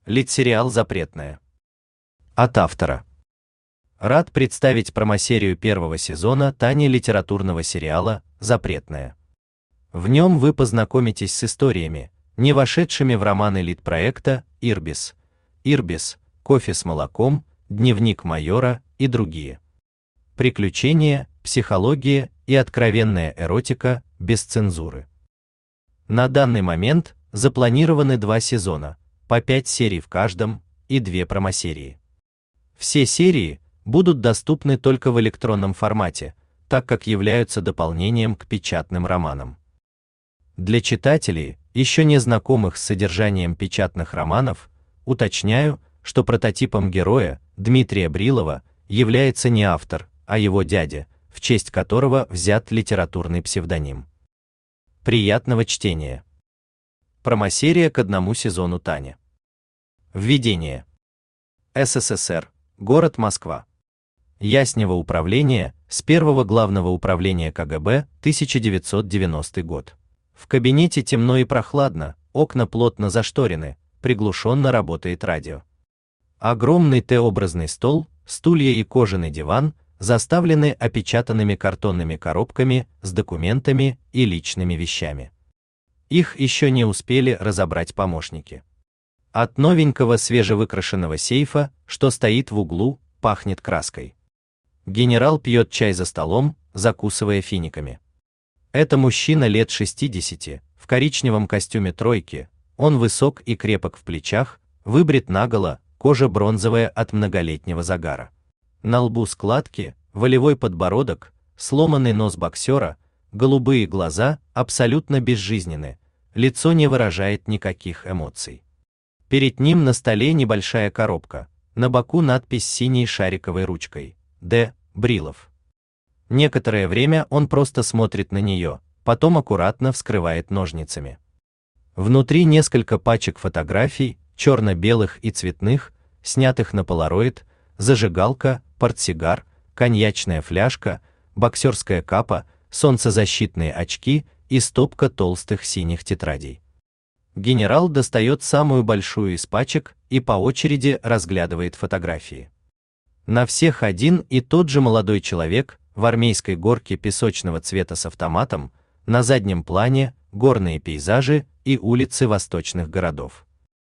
Литсериал «Запретная». От автора. Рад представить промосерию первого сезона Тани литературного сериала «Запретная». В нем вы познакомитесь с историями, не вошедшими в романы литпроекта «Ирбис», «Кофе с молоком», «Дневник майора» и другие. Приключения, психология и откровенная эротика без цензуры. На данный момент запланированы 2 сезона, по 5 серий в каждом и 2 промосерии. Все серии будут доступны только в электронном формате, так как являются дополнением к печатным романам. Для читателей, еще не знакомых с содержанием печатных романов, уточняю, что прототипом героя, Дмитрия Брилова, является не автор, а его дядя, в честь которого взят литературный псевдоним. Приятного чтения. Промосерия к 1 сезону Таня. Введение. СССР. Город Москва. Яснево управление, с первого главного управления КГБ, 1990 год. В кабинете темно и прохладно, окна плотно зашторены, приглушенно работает радио. Огромный Т-образный стол, стулья и кожаный диван заставлены опечатанными картонными коробками с документами и личными вещами. Их еще не успели разобрать помощники. От новенького свежевыкрашенного сейфа, что стоит в углу, пахнет краской. Генерал пьет чай за столом, закусывая финиками. Это мужчина лет 60, в коричневом костюме тройки, он высок и крепок в плечах, выбрит наголо, кожа бронзовая от многолетнего загара. На лбу складки, волевой подбородок, сломанный нос боксера, голубые глаза абсолютно безжизненны, лицо не выражает никаких эмоций. Перед ним на столе небольшая коробка, на боку надпись синей шариковой ручкой «Д. Брилов». Некоторое время он просто смотрит на нее, потом аккуратно вскрывает ножницами. Внутри несколько пачек фотографий, черно-белых и цветных, снятых на полароид, зажигалка, портсигар, коньячная фляжка, боксерская капа, солнцезащитные очки и стопка толстых синих тетрадей. Генерал достает самую большую из пачек и по очереди разглядывает фотографии. На всех один и тот же молодой человек в армейской горке песочного цвета с автоматом, на заднем плане горные пейзажи и улицы восточных городов.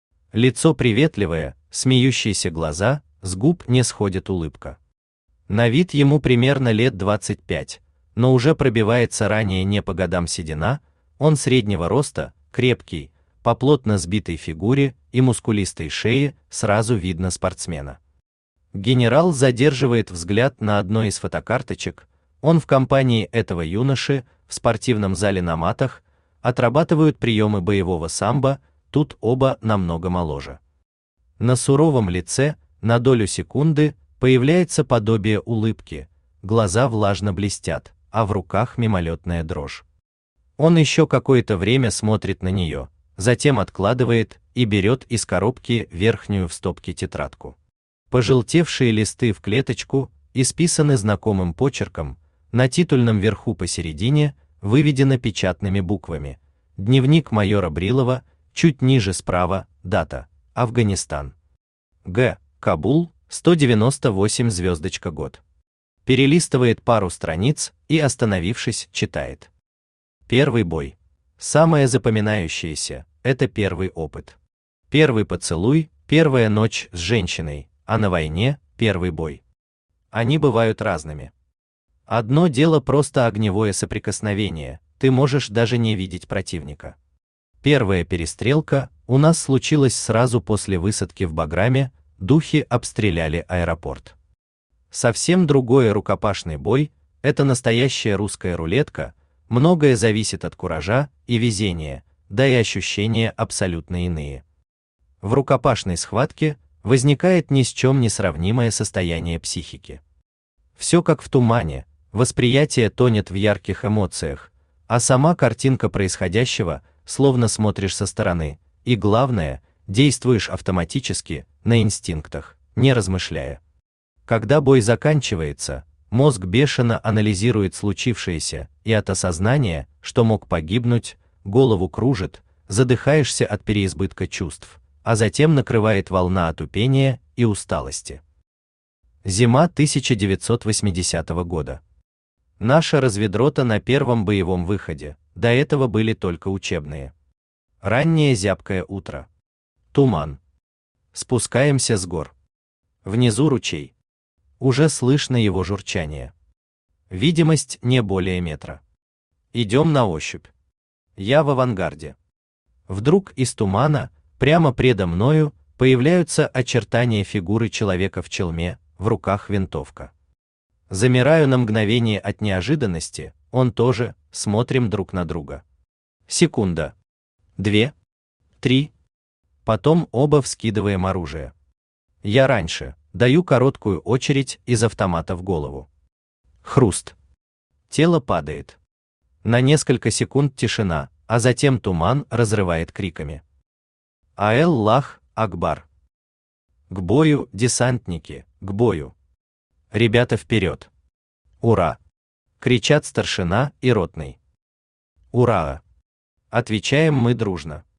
Лицо приветливое, смеющиеся глаза, с губ не сходит улыбка. На вид ему примерно лет 25, но уже пробивается ранее не по годам седина, он среднего роста, крепкий, по плотно сбитой фигуре и мускулистой шее сразу видно спортсмена. Генерал задерживает взгляд на одной из фотокарточек, он в компании этого юноши, в спортивном зале на матах, отрабатывают приемы боевого самбо, тут оба намного моложе. На суровом лице, на долю секунды, появляется подобие улыбки, глаза влажно блестят, а в руках мимолетная дрожь. Он еще какое-то время смотрит на нее, затем откладывает и берет из коробки верхнюю в стопке тетрадку. Пожелтевшие листы в клеточку исписаны знакомым почерком, на титульном верху посередине выведено печатными буквами «Дневник майора Брилова», чуть ниже справа дата «Афганистан». Г. Кабул, 198 звездочка год. Перелистывает пару страниц и, остановившись, читает. Первый бой. Самое запоминающееся – это первый опыт. Первый поцелуй, первая ночь с женщиной, а на войне – первый бой. Они бывают разными. Одно дело просто огневое соприкосновение, ты можешь даже не видеть противника. Первая перестрелка у нас случилась сразу после высадки в Баграме, духи обстреляли аэропорт. Совсем другой рукопашный бой – это настоящая русская рулетка, многое зависит от куража и везения, да и ощущения абсолютно иные. В рукопашной схватке возникает ни с чем не сравнимое состояние психики. Все как в тумане, восприятие тонет в ярких эмоциях, а сама картинка происходящего словно смотришь со стороны, и главное, действуешь автоматически, на инстинктах, не размышляя. Когда бой заканчивается, мозг бешено анализирует случившееся, и от осознания, что мог погибнуть, голову кружит, задыхаешься от переизбытка чувств, а затем накрывает волна отупения и усталости. Зима 1980 года. Наша разведрота на первом боевом выходе, до этого были только учебные. Раннее зябкое утро. Туман. Спускаемся с гор. Внизу ручей. Уже слышно его журчание. Видимость не более метра. Идем на ощупь. Я в авангарде. Вдруг из тумана, прямо предо мною, появляются очертания фигуры человека в челме, в руках винтовка. Замираю на мгновение от неожиданности, он тоже, смотрим друг на друга. Секунда. 2. 3. Потом оба вскидываем оружие. Я раньше, даю короткую очередь из автомата в голову. Хруст. Тело падает. На несколько секунд тишина, а затем туман разрывает криками. Аллах Акбар. К бою, десантники, к бою. Ребята вперед. Ура! Кричат старшина и ротный. Ура! Отвечаем мы дружно.